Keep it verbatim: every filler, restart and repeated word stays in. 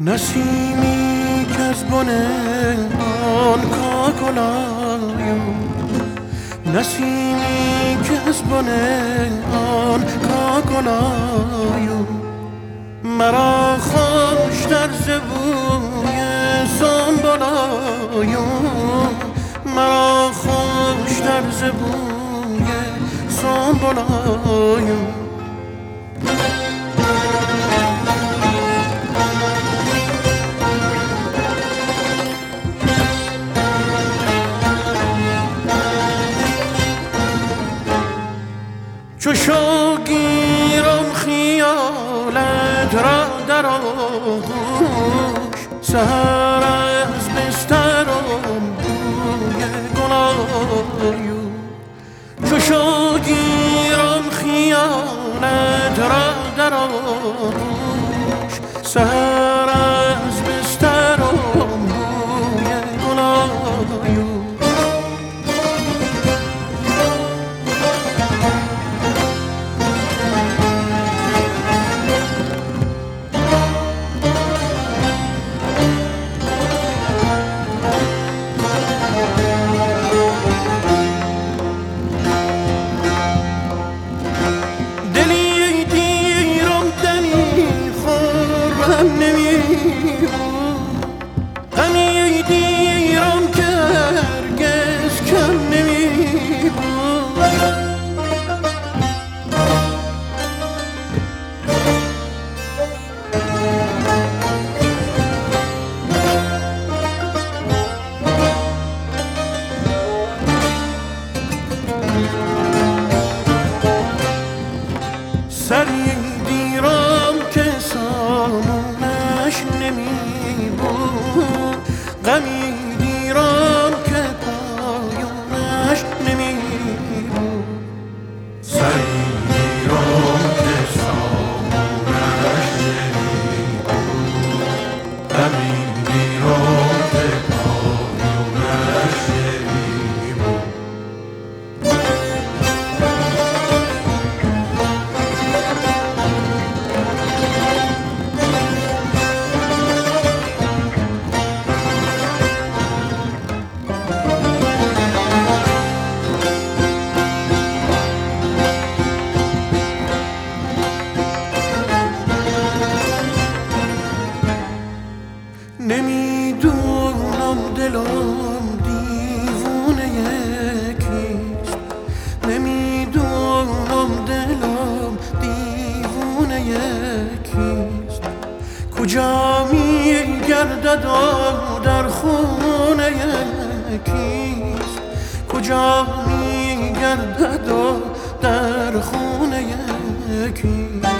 نسیمی که از بن آن کاکلایو نسیمی که از بن آن کاکلایو مرا خوش در زبوی سنبلایو مرا خوش در زبوی سنبلایو چو شوگیرم خیالت را در آغوش سحر از بسترم بوی گلایو چو شوگیرم خیالت را در آغوش سحر از بسترم بوی گلایو غمی دیرم که هرگز کم نمی بود سری دیرم که سامونش نمی بود غمی دیرم که پایانش نمی بود سری دیرم که سامونش نمی بود غمی دیرم که پایانش نمی بود نمیدونم دلم دیوونه کیست نمیدونم دلم دیوونه کیست کجا میگردد و در خونه کیست کجا میگردد و در خونه کیست